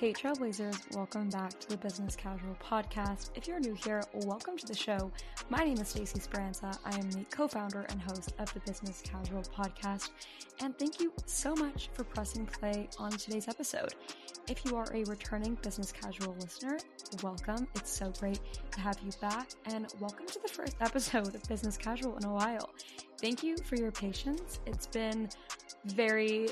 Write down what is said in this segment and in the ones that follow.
Hey Trailblazers, welcome back to the Business Casual Podcast. If you're new here, welcome to the show. My name is Stacey Speranza. I am the co-founder and host of the Business Casual Podcast, and thank you so much for pressing play on today's episode. If you are a returning Business Casual listener, welcome. It's so great to have you back, and welcome to the first episode of Business Casual in a while. Thank you for your patience. It's been very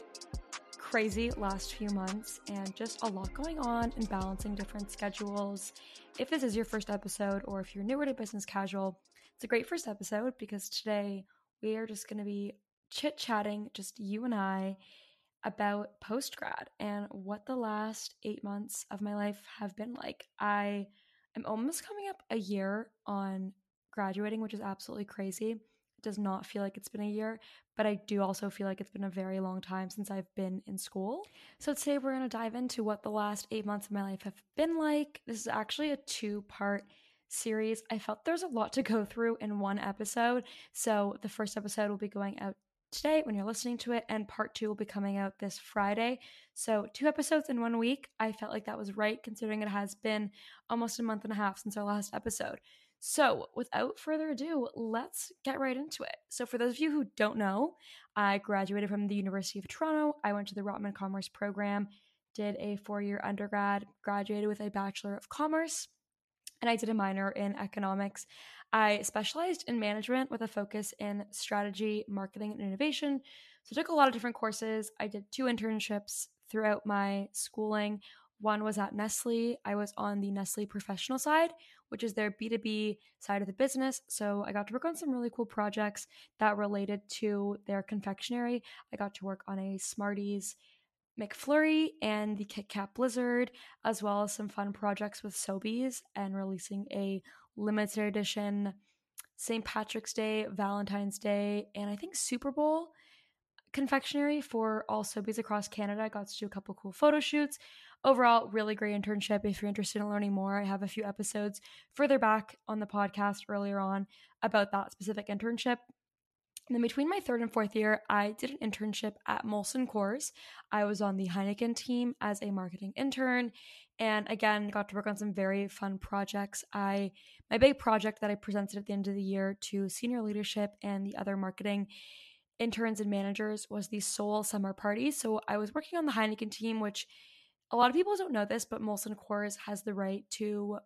crazy last few months and just a lot going on and balancing different schedules. If this is your first episode or if you're newer to Business Casual, it's a great first episode because today we are just going to be chit-chatting, just you and I, about post-grad and what the last 8 months of my life have been like. I am almost coming up a year on graduating, which is absolutely crazy. It does not feel like it's been a year, but I do also feel like it's been a very long time since I've been in school. So today we're going to dive into what the last 8 months of my life have been like. This is actually a 2-part series. I felt there's a lot to go through in one episode. So the first episode will be going out today when you're listening to it, and part 2 will be coming out this Friday. So 2 episodes in 1 week. I felt like that was right considering it has been almost a month and a half since our last episode. So without further ado, let's get right into it. So for those of you who don't know, I graduated from the University of Toronto. I went to the Rotman Commerce program, did a 4-year undergrad, graduated with a Bachelor of Commerce, and I did a minor in economics. I specialized in management with a focus in strategy, marketing, and innovation. So I took a lot of different courses. I did 2 internships throughout my schooling. One was at Nestle. I was on the Nestle professional side, which is their B2B side of the business. So I got to work on some really cool projects that related to their confectionery. I got to work on a Smarties McFlurry and the Kit Kat Blizzard, as well as some fun projects with Sobeys and releasing a limited edition St. Patrick's Day, Valentine's Day, and I think Super Bowl confectionery for all Sobeys across Canada. I got to do a couple cool photo shoots. Overall, really great internship. If you're interested in learning more, I have a few episodes further back on the podcast earlier on about that specific internship. And then between my 3rd and 4th year, I did an internship at Molson Coors. I was on the Heineken team as a marketing intern, and again, got to work on some very fun projects. My big project that I presented at the end of the year to senior leadership and the other marketing interns and managers was the Seoul Summer Party. So I was working on the Heineken team, which a lot of people don't know this, but Molson Coors has the right to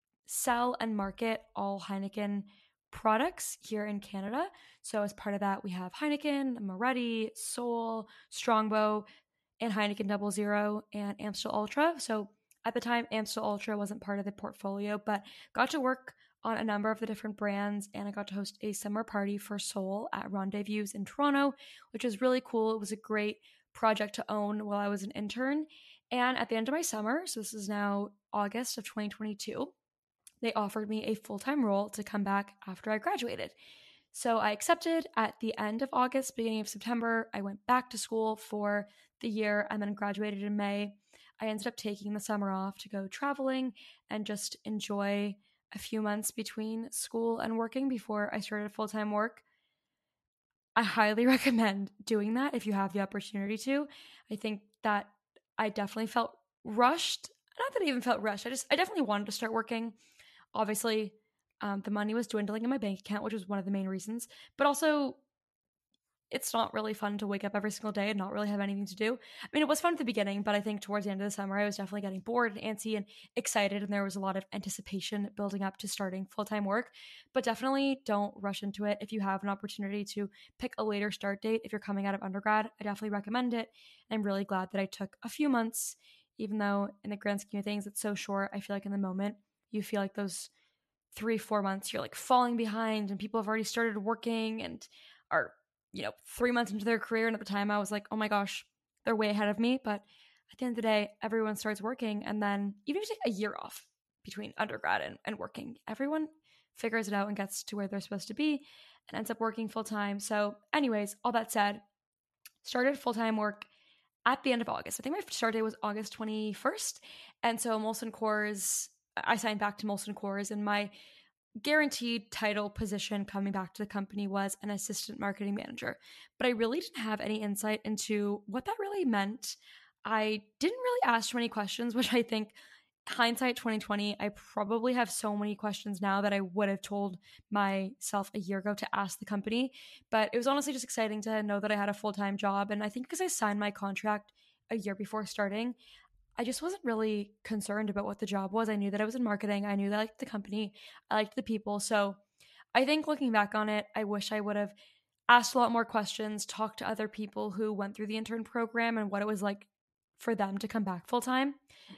sell and market all Heineken products here in Canada. So as part of that, we have Heineken, Moretti, Sol, Strongbow, and Heineken 00 and Amstel Ultra. So at the time, Amstel Ultra wasn't part of the portfolio, but got to work on a number of the different brands, and I got to host a summer party for Sol at Rendezvous in Toronto, which was really cool. It was a great project to own while I was an intern. And at the end of my summer, so this is now August of 2022, they offered me a full-time role to come back after I graduated. So I accepted at the end of August, beginning of September. I went back to school for the year and then graduated in May. I ended up taking the summer off to go traveling and just enjoy a few months between school and working before I started full-time work. I highly recommend doing that if you have the opportunity to. I think that I definitely felt rushed. Not that I even felt rushed. I definitely wanted to start working. Obviously, the money was dwindling in my bank account, which was one of the main reasons. But also, it's not really fun to wake up every single day and not really have anything to do. I mean, it was fun at the beginning, but I think towards the end of the summer, I was definitely getting bored and antsy and excited, and there was a lot of anticipation building up to starting full-time work. But definitely don't rush into it. If you have an opportunity to pick a later start date, if you're coming out of undergrad, I definitely recommend it. I'm really glad that I took a few months, even though in the grand scheme of things, it's so short. I feel like in the moment, you feel like those 3-4 months, you're like falling behind and people have already started working and are 3 months into their career. And at the time I was like, oh my gosh, they're way ahead of me. But at the end of the day, everyone starts working. And then even if you take a year off between undergrad and working, everyone figures it out and gets to where they're supposed to be and ends up working full time. So anyways, all that said, started full-time work at the end of August. I think my start date was August 21st. And so Molson Coors, I signed back to Molson Coors, and my guaranteed title position coming back to the company was an assistant marketing manager. But I really didn't have any insight into what that really meant. I didn't really ask too many questions, which I think hindsight 2020, I probably have so many questions now that I would have told myself a year ago to ask the company. But it was honestly just exciting to know that I had a full-time job. And I think because I signed my contract a year before starting, I just wasn't really concerned about what the job was. I knew that I was in marketing. I knew that I liked the company. I liked the people. So I think looking back on it, I wish I would have asked a lot more questions, talked to other people who went through the intern program and what it was like for them to come back full time.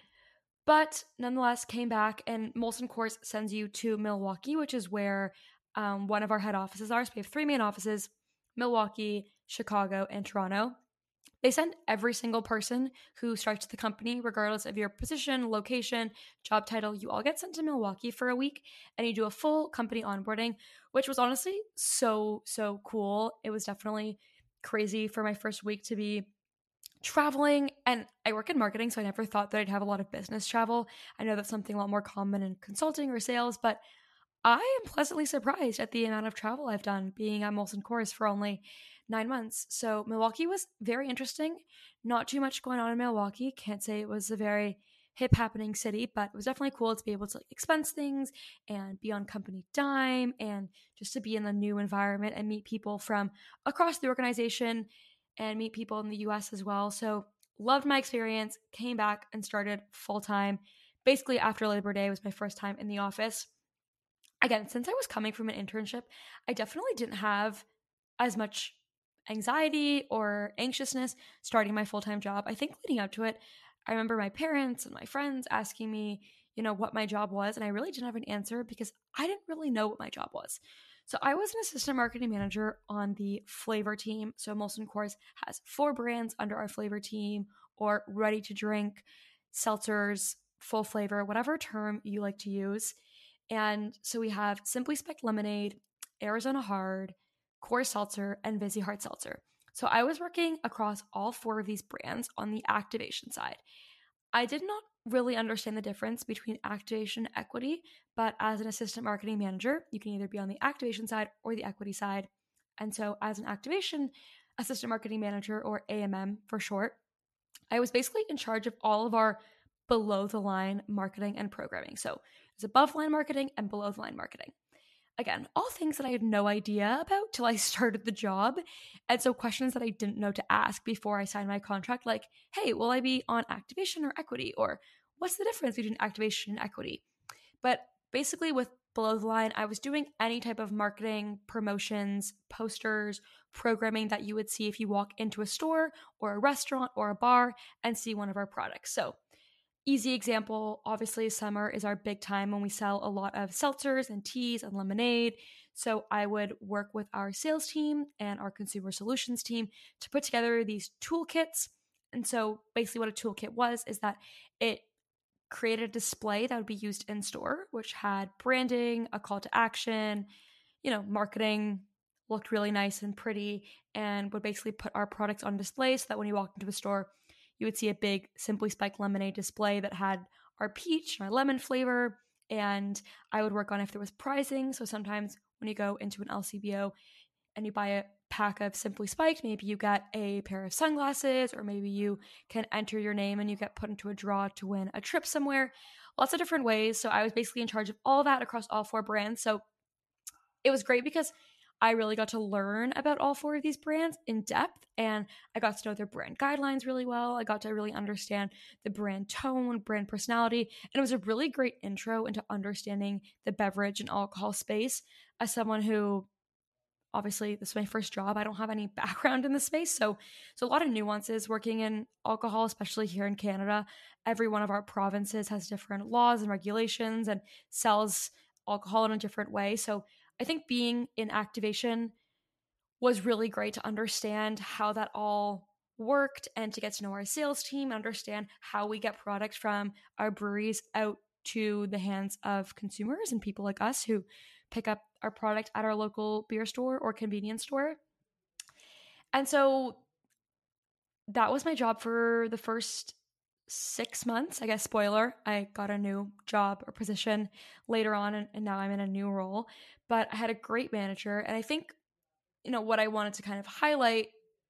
But nonetheless, came back, and Molson Coors sends you to Milwaukee, which is where one of our head offices are. So we have three main offices: Milwaukee, Chicago, and Toronto. They send every single person who starts the company, regardless of your position, location, job title. You all get sent to Milwaukee for a week and you do a full company onboarding, which was honestly so, so cool. It was definitely crazy for my first week to be traveling. And I work in marketing, so I never thought that I'd have a lot of business travel. I know that's something a lot more common in consulting or sales, but I am pleasantly surprised at the amount of travel I've done being at Molson Coors for only 9 months. So Milwaukee was very interesting. Not too much going on in Milwaukee. Can't say it was a very hip happening city, but it was definitely cool to be able to like expense things and be on company dime and just to be in the new environment and meet people from across the organization and meet people in the US as well. So loved my experience, came back and started full time. Basically after Labor Day was my first time in the office. Again, since I was coming from an internship, I definitely didn't have as much anxiety or anxiousness starting my full-time job. I think leading up to it, I remember my parents and my friends asking me, what my job was, and I really didn't have an answer because I didn't really know what my job was. So I was an assistant marketing manager on the flavor team. So Molson Coors has 4 brands under our flavor team, or ready to drink, seltzers, full flavor, whatever term you like to use. And so we have Simply Spiked Lemonade, Arizona Hard, Core Seltzer, and Vizzy Hard Seltzer. So I was working across all 4 of these brands on the activation side. I did not really understand the difference between activation and equity, but as an assistant marketing manager, you can either be on the activation side or the equity side. And so as an activation assistant marketing manager, or AMM for short, I was basically in charge of all of our below the line marketing and programming. So it's above the line marketing and below the line marketing. Again, all things that I had no idea about till I started the job. And so questions that I didn't know to ask before I signed my contract, like, hey, will I be on activation or equity? Or what's the difference between activation and equity? But basically, with below the line, I was doing any type of marketing, promotions, posters, programming that you would see if you walk into a store or a restaurant or a bar and see one of our products. So easy example, obviously, summer is our big time when we sell a lot of seltzers and teas and lemonade. So I would work with our sales team and our consumer solutions team to put together these toolkits. And so basically, what a toolkit was is that it created a display that would be used in store, which had branding, a call to action, marketing, looked really nice and pretty, and would basically put our products on display so that when you walked into a store, you would see a big Simply Spiked Lemonade display that had our peach and our lemon flavor. And I would work on if there was pricing. So sometimes when you go into an LCBO and you buy a pack of Simply Spiked, maybe you get a pair of sunglasses, or maybe you can enter your name and you get put into a draw to win a trip somewhere. Lots of different ways. So I was basically in charge of all that across all 4 brands. So it was great because I really got to learn about all 4 of these brands in depth, and I got to know their brand guidelines really well. I got to really understand the brand tone, brand personality, and it was a really great intro into understanding the beverage and alcohol space. As someone who, obviously, this is my first job, I don't have any background in the space, so a lot of nuances working in alcohol, especially here in Canada. Every one of our provinces has different laws and regulations and sells alcohol in a different way. So I think being in activation was really great to understand how that all worked and to get to know our sales team, understand how we get product from our breweries out to the hands of consumers and people like us who pick up our product at our local beer store or convenience store. And so that was my job for the first 6 months. I guess, spoiler, I got a new job or position later on, and now I'm in a new role. But I had a great manager. And I think, what I wanted to kind of highlight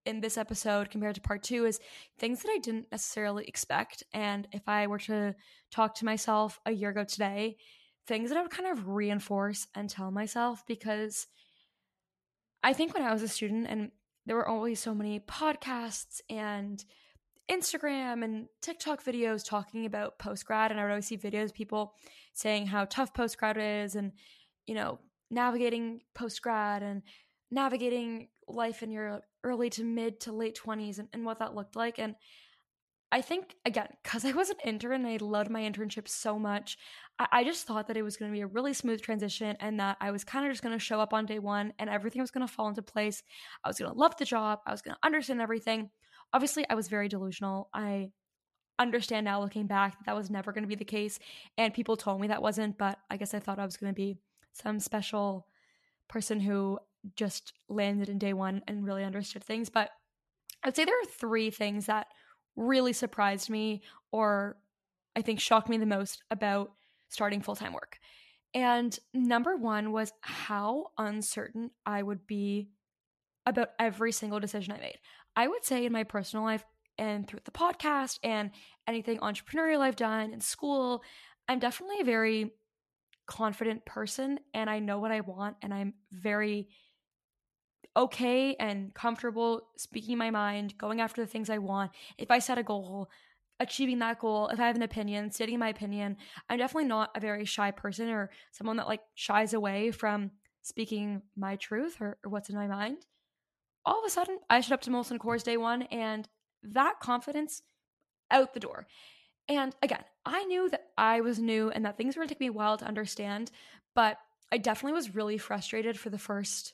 in this episode compared to part 2 is things that I didn't necessarily expect. And if I were to talk to myself a year ago today, things that I would kind of reinforce and tell myself, because I think when I was a student and there were always so many podcasts and Instagram and TikTok videos talking about post grad, and I would always see videos of people saying how tough post grad is, and navigating post grad and navigating life in your early to mid to late 20s, and what that looked like. And I think, again, because I was an intern and I loved my internship so much, I just thought that it was going to be a really smooth transition, and that I was kind of just going to show up on day one and everything was going to fall into place. I was going to love the job. I was going to understand everything. Obviously, I was very delusional. I understand now, looking back, that was never going to be the case. And people told me that wasn't, but I guess I thought I was going to be some special person who just landed in day one and really understood things. But I'd say there are 3 things that really surprised me, or I think shocked me the most about starting full-time work. And number 1 was how uncertain I would be about every single decision I made. I would say in my personal life and through the podcast and anything entrepreneurial I've done in school, I'm definitely a very confident person, and I know what I want, and I'm very okay and comfortable speaking my mind, going after the things I want. If I set a goal, achieving that goal. If I have an opinion, stating my opinion. I'm definitely not a very shy person, or someone that like shies away from speaking my truth, or what's in my mind. All of a sudden, I showed up to Molson Coors day one, and that confidence out the door. And again, I knew that I was new and that things were going to take me a while to understand, but I definitely was really frustrated for the first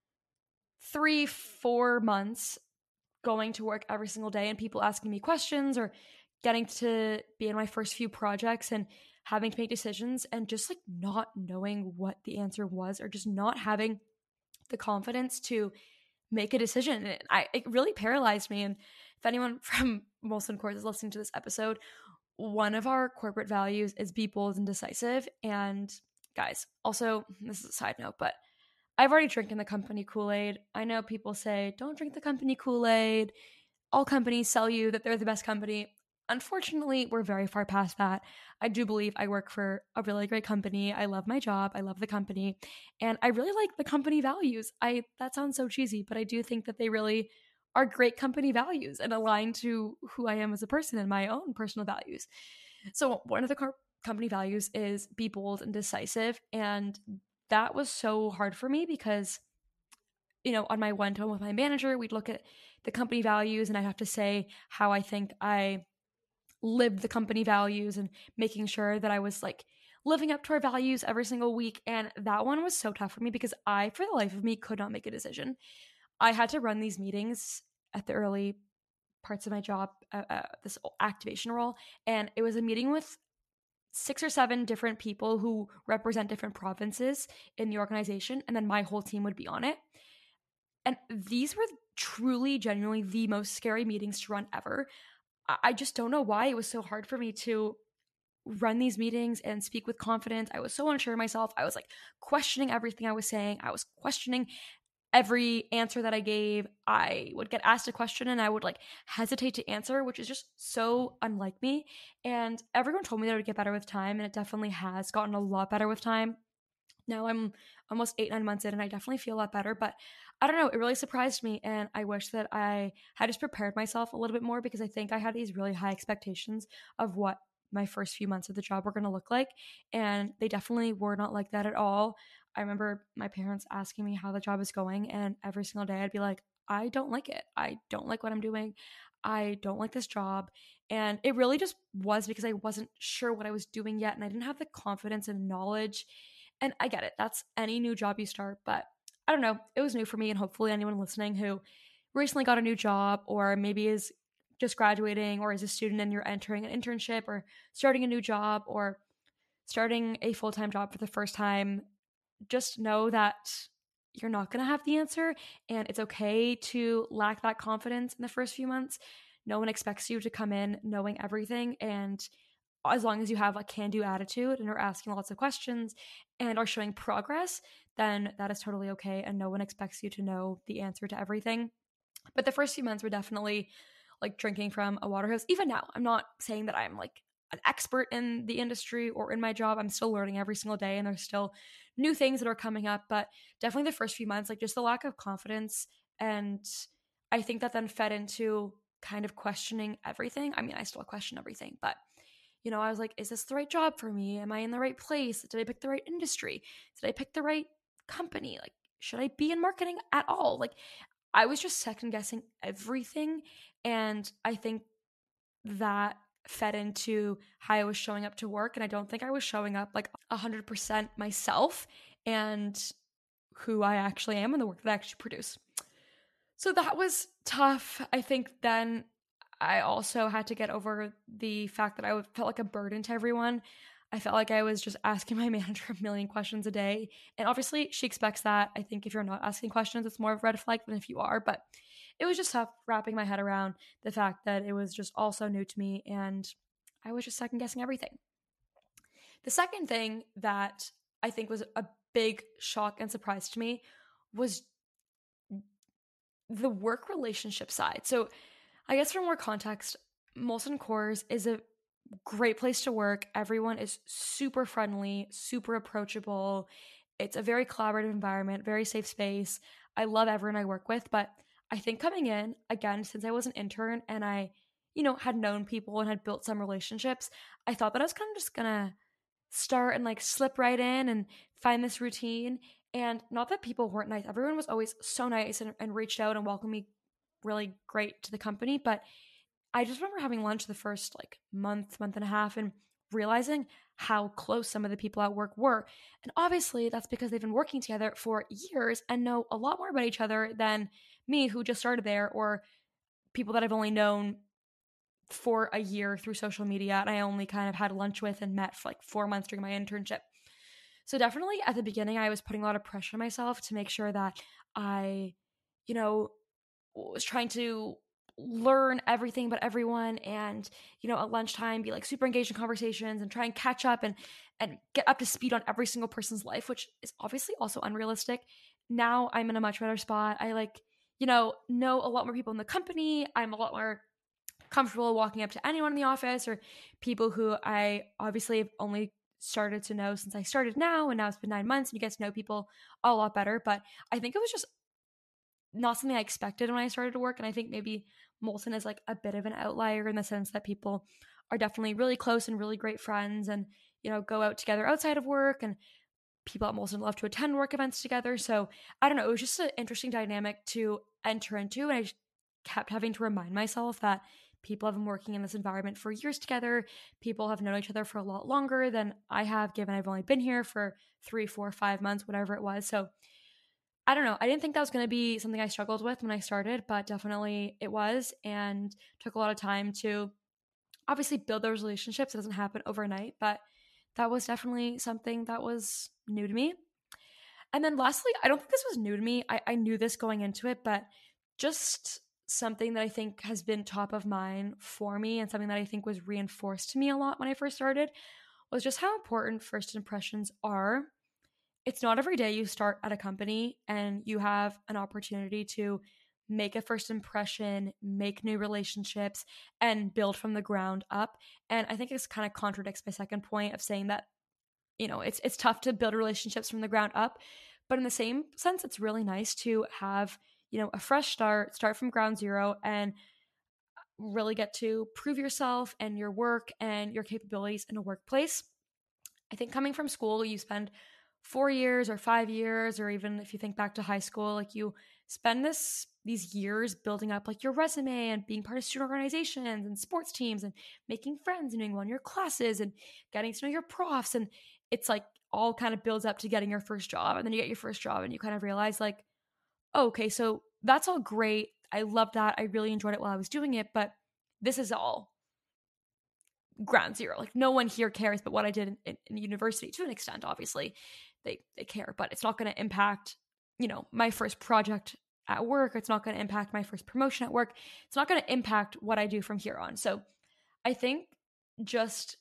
3-4 months, going to work every single day and people asking me questions, or getting to be in my first few projects and having to make decisions and just like not knowing what the answer was, or just not having the confidence to make a decision. It really paralyzed me. And if anyone from Molson Coors is listening to this episode, one of our corporate values is be bold and decisive. And guys, also, this is a side note, but I've already drinking the company Kool-Aid. I know people say, don't drink the company Kool-Aid. All companies sell you that they're the best company. Unfortunately, we're very far past that. I do believe I work for a really great company. I love my job. I love the company. And I really like the company values. That sounds so cheesy, but I do think that they really are great company values and align to who I am as a person and my own personal values. So one of the company values is be bold and decisive. And that was so hard for me because, on my one-to-one with my manager, we'd look at the company values and I'd have to say how I think I lived the company values, and making sure that I was like living up to our values every single week. And that one was so tough for me because I, for the life of me, could not make a decision. I had to run these meetings at the early parts of my job, this activation role. And it was a meeting with 6 or 7 different people who represent different provinces in the organization. And then my whole team would be on it. And these were truly, genuinely the most scary meetings to run ever. I just don't know why it was so hard for me to run these meetings and speak with confidence. I was so unsure of myself. I was like questioning everything I was saying. I was questioning every answer that I gave. I would get asked a question and I would like hesitate to answer, which is just so unlike me. And everyone told me that it would get better with time, and it definitely has gotten a lot better with time. Now I'm almost 8-9 months in and I definitely feel a lot better, but I don't know, it really surprised me, and I wish that I had just prepared myself a little bit more, because I think I had these really high expectations of what my first few months of the job were going to look like, and they definitely were not like that at all. I remember my parents asking me how the job is going, and every single day I'd be like, I don't like it. I don't like what I'm doing. I don't like this job. And it really just was because I wasn't sure what I was doing yet, and I didn't have the confidence and knowledge. And I get it. That's any new job you start, but I don't know. It was new for me, and hopefully anyone listening who recently got a new job, or maybe is just graduating, or is a student and you're entering an internship, or starting a new job, or starting a full-time job for the first time, just know that you're not going to have the answer, and it's okay to lack that confidence in the first few months. No one expects you to come in knowing everything, and as long as you have a can-do attitude and are asking lots of questions and are showing progress, then that is totally okay, and no one expects you to know the answer to everything. But the first few months were definitely like drinking from a water hose. Even now, I'm not saying that I'm like an expert in the industry or in my job. I'm still learning every single day, and there's still new things that are coming up. But definitely the first few months, like just the lack of confidence. And I think that then fed into kind of questioning everything. I mean, I still question everything, but I was like, is this the right job for me? Am I in the right place? Did I pick the right industry? Did I pick the right company? Like, should I be in marketing at all? Like, I was just second guessing everything. And I think that fed into how I was showing up to work. And I don't think I was showing up like 100% myself and who I actually am and the work that I actually produce. So that was tough. I think then I also had to get over the fact that I felt like a burden to everyone. I felt like I was just asking my manager a million questions a day. And obviously, she expects that. I think if you're not asking questions, it's more of a red flag than if you are. But it was just tough wrapping my head around the fact that it was just all so new to me. And I was just second guessing everything. The second thing that I think was a big shock and surprise to me was the work relationship side. So, I guess for more context, Molson Coors is a great place to work. Everyone is super friendly, super approachable. It's a very collaborative environment, very safe space. I love everyone I work with, but I think coming in, again, since I was an intern and I, had known people and had built some relationships, I thought that I was kind of just gonna start and like slip right in and find this routine. And not that people weren't nice, everyone was always so nice and reached out and welcomed me really great to the company. But I just remember having lunch the first like month and a half and realizing how close some of the people at work were. And obviously that's because they've been working together for years and know a lot more about each other than me, who just started there, or people that I've only known for a year through social media and I only kind of had lunch with and met for like 4 months during my internship. So definitely at the beginning, I was putting a lot of pressure on myself to make sure that I, you know, was trying to learn everything about everyone and, at lunchtime be like super engaged in conversations and try and catch up and get up to speed on every single person's life, which is obviously also unrealistic. Now I'm in a much better spot. I like, know a lot more people in the company. I'm a lot more comfortable walking up to anyone in the office or people who I obviously have only started to know since I started now, and now it's been 9 months and you get to know people a lot better. But I think it was just not something I expected when I started to work. And I think maybe Molson is like a bit of an outlier in the sense that people are definitely really close and really great friends and, go out together outside of work. And people at Molson love to attend work events together. So I don't know. It was just an interesting dynamic to enter into. And I just kept having to remind myself that people have been working in this environment for years together. People have known each other for a lot longer than I have, given I've only been here for 3, 4, 5 months, whatever it was. So I don't know. I didn't think that was going to be something I struggled with when I started, but definitely it was, and took a lot of time to obviously build those relationships. It doesn't happen overnight, but that was definitely something that was new to me. And then lastly, I don't think this was new to me. I knew this going into it, but just something that I think has been top of mind for me and something that I think was reinforced to me a lot when I first started was just how important first impressions are. It's not every day you start at a company and you have an opportunity to make a first impression, make new relationships, and build from the ground up. And I think this kind of contradicts my second point of saying that, it's tough to build relationships from the ground up. But in the same sense, it's really nice to have, a fresh start from ground zero, and really get to prove yourself and your work and your capabilities in a workplace. I think coming from school, you spend 4 years or 5 years, or even if you think back to high school, like you spend these years building up like your resume and being part of student organizations and sports teams and making friends and doing well in your classes and getting to know your profs. And it's like all kind of builds up to getting your first job. And then you get your first job and you kind of realize like, oh, okay, so that's all great. I love that. I really enjoyed it while I was doing it, but this is all ground zero. Like no one here cares but what I did in university. To an extent, obviously they care, but it's not going to impact, my first project at work. It's not going to impact my first promotion at work. It's not going to impact what I do from here on. So I think just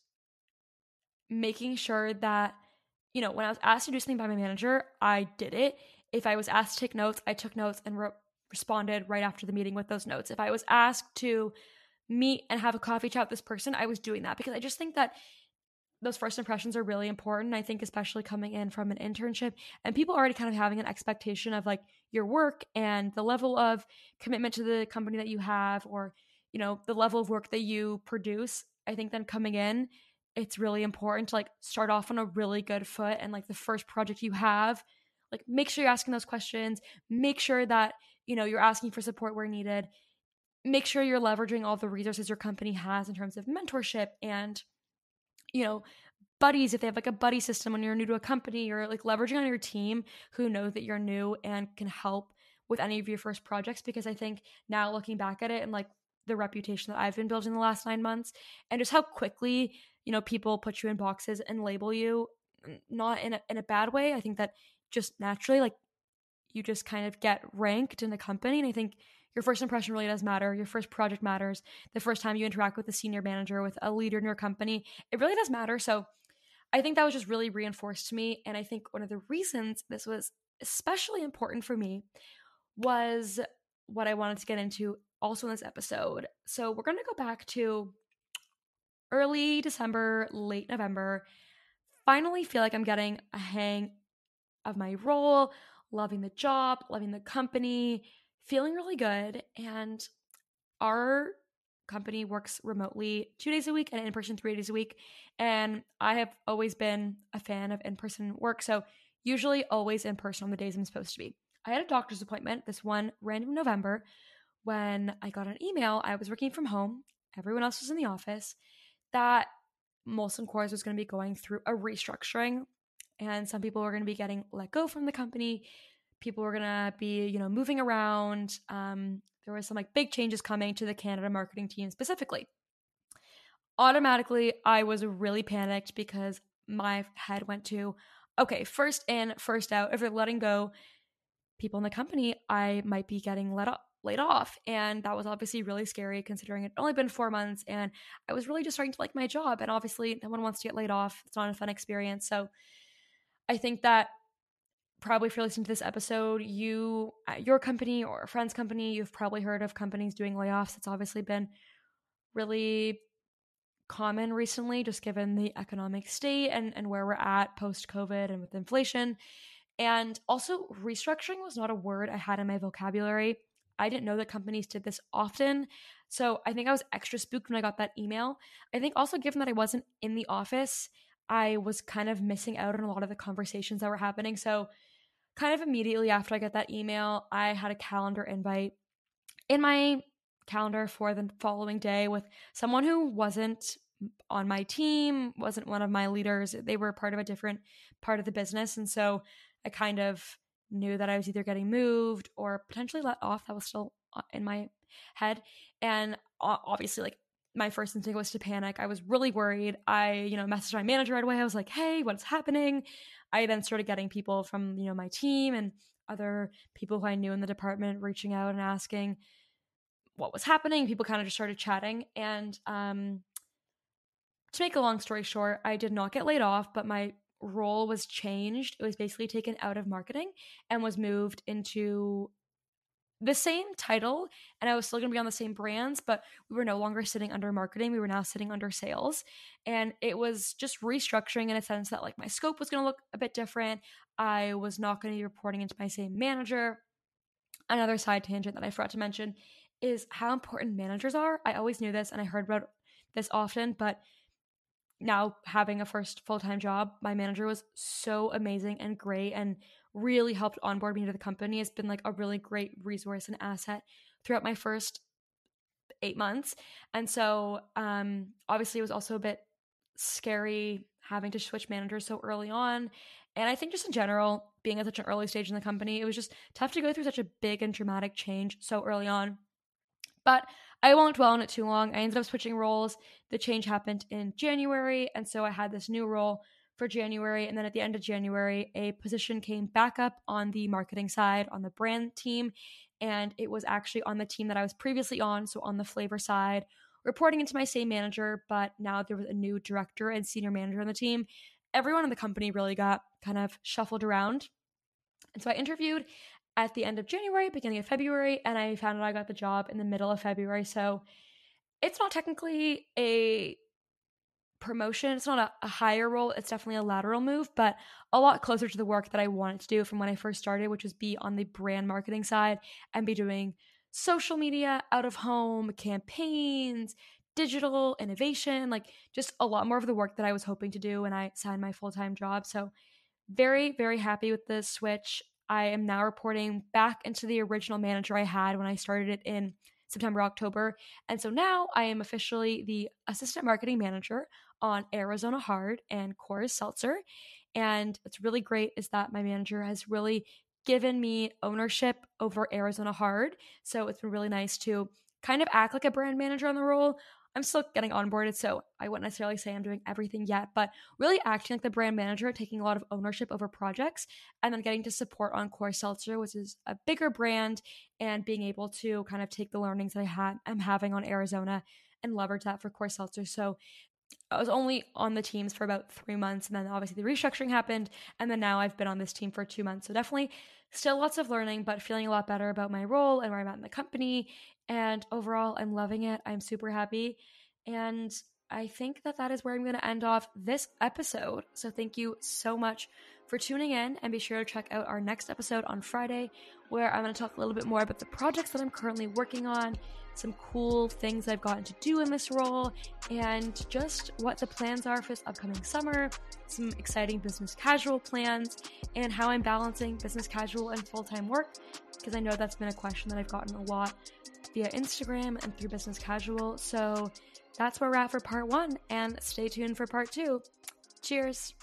making sure that, when I was asked to do something by my manager, I did it. If I was asked to take notes, I took notes and wrote responded right after the meeting with those notes. If I was asked to meet and have a coffee chat with this person, I was doing that because I just think that those first impressions are really important. I think especially coming in from an internship and people already kind of having an expectation of like your work and the level of commitment to the company that you have, or, you know, the level of work that you produce. I think then coming in, it's really important to like start off on a really good foot, and like the first project you have, like make sure you're asking those questions, make sure that, you know, you're asking for support where needed, make sure you're leveraging all the resources your company has in terms of mentorship and, you know, buddies, if they have like a buddy system when you're new to a company, or like leveraging on your team who know that you're new and can help with any of your first projects. Because I think now looking back at it and like the reputation that I've been building the last 9 months, and just how quickly, you know, people put you in boxes and label you, not in a bad way. I think that just naturally, like, you just kind of get ranked in the company. And I think your first impression really does matter. Your first project matters. The first time you interact with a senior manager, with a leader in your company, it really does matter. So I think that was just really reinforced to me. And I think one of the reasons this was especially important for me was what I wanted to get into also in this episode. So we're going to go back to early December, late November. Finally feel like I'm getting a hang of my role, loving the job, loving the company, feeling really good. And our company works remotely 2 days a week and in person 3 days a week. And I have always been a fan of in person work. So, usually always in person on the days I'm supposed to be. I had a doctor's appointment this one random November when I got an email. I was working from home, everyone else was in the office, that Molson Coors was going to be going through a restructuring. And some people were going to be getting let go from the company. People were going to be, you know, moving around. There was some like big changes coming to the Canada marketing team specifically. Automatically, I was really panicked because my head went to, okay, first in, first out. If they're letting go people in the company, I might be getting laid off. And that was obviously really scary considering it only been 4 months and I was really just starting to like my job. And obviously, no one wants to get laid off. It's not a fun experience. So I think that probably if you're listening to this episode, you at your company or a friend's company, you've probably heard of companies doing layoffs. It's obviously been really common recently, just given the economic state and where we're at post COVID and with inflation. And also, restructuring was not a word I had in my vocabulary. I didn't know that companies did this often. So I think I was extra spooked when I got that email. I think also, given that I wasn't in the office, I was kind of missing out on a lot of the conversations that were happening. So, kind of immediately after I got that email, I had a calendar invite in my calendar for the following day with someone who wasn't on my team, wasn't one of my leaders. They were part of a different part of the business. And so I kind of knew that I was either getting moved or potentially let off. That was still in my head. And obviously, like, my first instinct was to panic. I was really worried. I, you know, messaged my manager right away. I was like, hey, what's happening? I then started getting people from, you know, my team and other people who I knew in the department reaching out and asking what was happening. People kind of just started chatting. And to make a long story short, I did not get laid off, but my role was changed. It was basically taken out of marketing and was moved into the same title, and I was still going to be on the same brands, but we were no longer sitting under marketing. We were now sitting under sales. And it was just restructuring in a sense that like my scope was going to look a bit different. I was not going to be reporting into my same manager. Another side tangent that I forgot to mention is how important managers are. I always knew this and I heard about this often, but now having a first full-time job, my manager was so amazing and great and really helped onboard me to the company. It's been like a really great resource and asset throughout my first 8 months. And so obviously it was also a bit scary having to switch managers so early on. And I think just in general, being at such an early stage in the company, it was just tough to go through such a big and dramatic change so early on. But I won't dwell on it too long. I ended up switching roles. The change happened in January. And so I had this new role for January. And then at the end of January, a position came back up on the marketing side, on the brand team. And it was actually on the team that I was previously on. So on the flavor side, reporting into my same manager. But now there was a new director and senior manager on the team. Everyone in the company really got kind of shuffled around. And so I interviewed at the end of January, beginning of February, and I found out I got the job in the middle of February. So it's not technically a promotion. It's not a higher role. It's definitely a lateral move, but a lot closer to the work that I wanted to do from when I first started, which was be on the brand marketing side and be doing social media, out of home campaigns, digital innovation, like just a lot more of the work that I was hoping to do when I signed my full-time job. So very, very happy with the switch. I am now reporting back into the original manager I had when I started it in September, October. And so now I am officially the assistant marketing manager on Arizona Hard and Coors Seltzer. And what's really great is that my manager has really given me ownership over Arizona Hard. So it's been really nice to kind of act like a brand manager on the role. I'm still getting onboarded, so I wouldn't necessarily say I'm doing everything yet, but really acting like the brand manager, taking a lot of ownership over projects, and then getting to support on Coors Seltzer, which is a bigger brand, and being able to kind of take the learnings that I'm having on Arizona and leverage that for Coors Seltzer. So I was only on the teams for about 3 months, and then obviously the restructuring happened, and then now I've been on this team for 2 months. So definitely still lots of learning, but feeling a lot better about my role and where I'm at in the company. And overall, I'm loving it. I'm super happy. And I think that is where I'm going to end off this episode. So thank you so much for tuning in, and be sure to check out our next episode on Friday, where I'm going to talk a little bit more about the projects that I'm currently working on, some cool things I've gotten to do in this role, and just what the plans are for this upcoming summer, some exciting business casual plans, and how I'm balancing business casual and full-time work, because I know that's been a question that I've gotten a lot via Instagram and through business casual. So that's where we're at for part 1, and stay tuned for part 2. Cheers!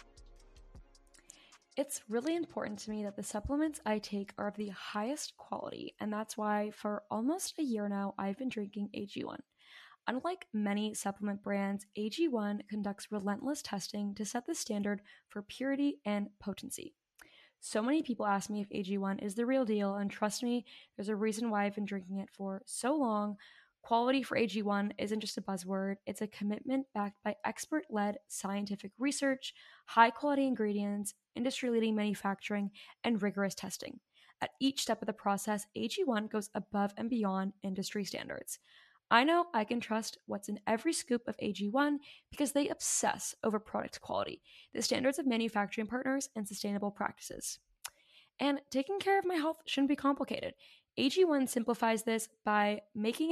It's really important to me that the supplements I take are of the highest quality, and that's why for almost a year now, I've been drinking AG1. Unlike many supplement brands, AG1 conducts relentless testing to set the standard for purity and potency. So many people ask me if AG1 is the real deal, and trust me, there's a reason why I've been drinking it for so long. Quality for AG1 isn't just a buzzword, it's a commitment backed by expert-led scientific research, high-quality ingredients, industry-leading manufacturing, and rigorous testing. At each step of the process, AG1 goes above and beyond industry standards. I know I can trust what's in every scoop of AG1 because they obsess over product quality, the standards of manufacturing partners, and sustainable practices. And taking care of my health shouldn't be complicated. AG1 simplifies this by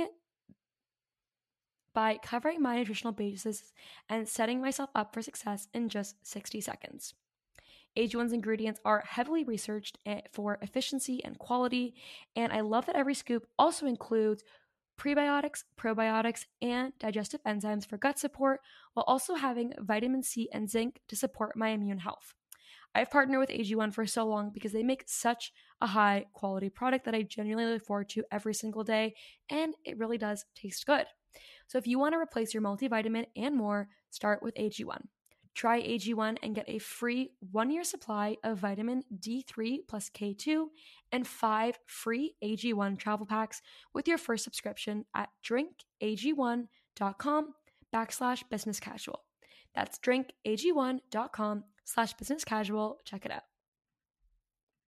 covering my nutritional basis and setting myself up for success in just 60 seconds. AG1's ingredients are heavily researched for efficiency and quality, and I love that every scoop also includes prebiotics, probiotics, and digestive enzymes for gut support, while also having vitamin C and zinc to support my immune health. I've partnered with AG1 for so long because they make such a high quality product that I genuinely look forward to every single day, and it really does taste good. So if you want to replace your multivitamin and more, start with AG1. Try AG1 and get a free 1-year supply of vitamin D3 plus K2 and 5 free AG1 travel packs with your first subscription at drinkag1.com/business casual. That's drinkag1.com/business casual. Check it out.